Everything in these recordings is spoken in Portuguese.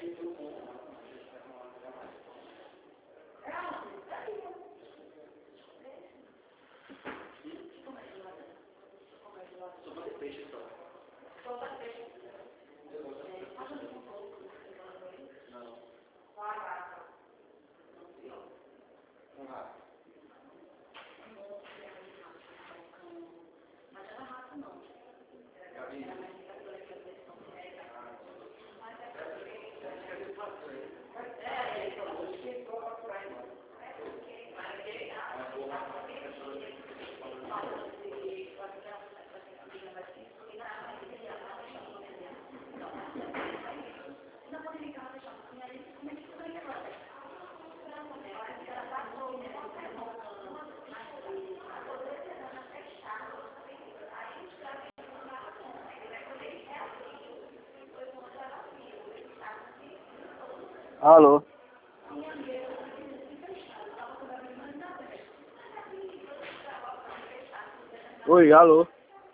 Alô? Oi, alô?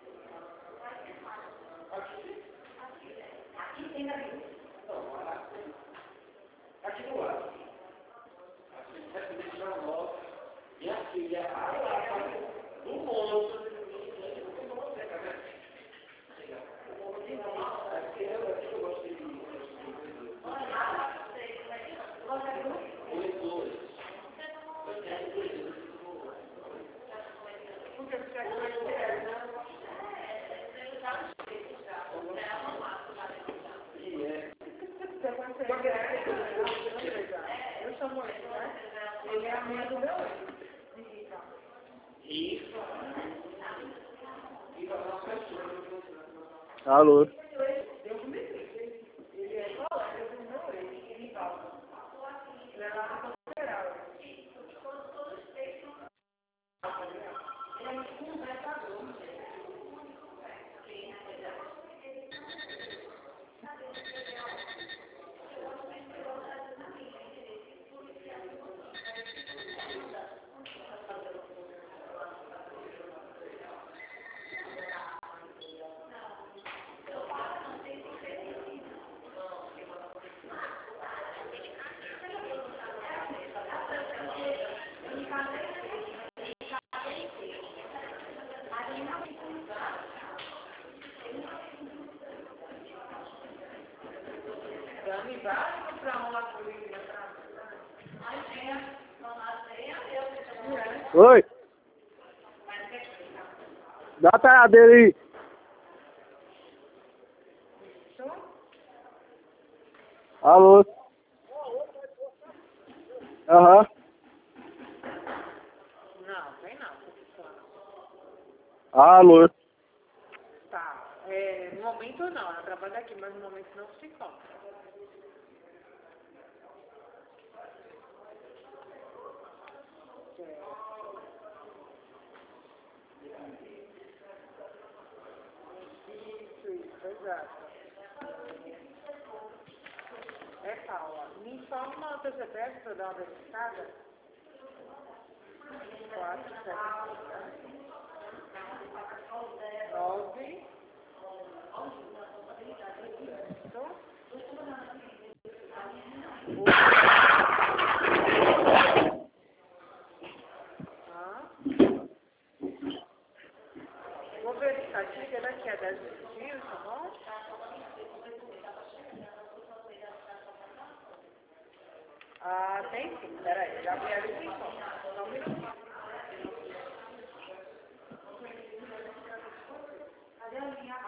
Alô? Oi? Dá a taradeira aí. Alô? Aham. Não, vem não. Alô? Tá. No momento não, ela trabalha aqui, mas no momento não se encontra. Isso, exato. Paula, me informa o teu CPF para eu dar uma verificada? 4, 7, 9. Vou verificar aqui, que daqui a 10 minutinhos, tá bom? Ah, tem sim. Peraí, já me avisa então. Só um minutinho. Cadê a linha?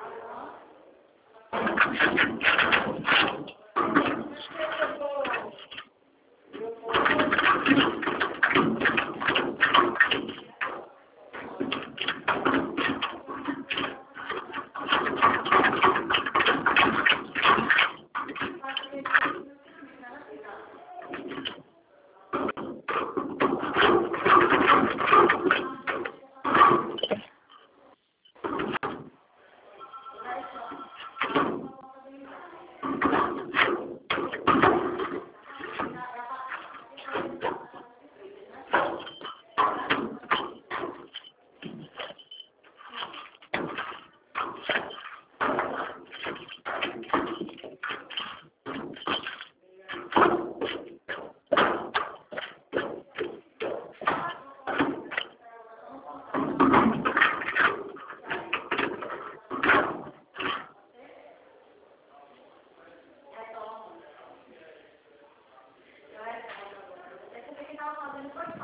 fazendo, pode falar.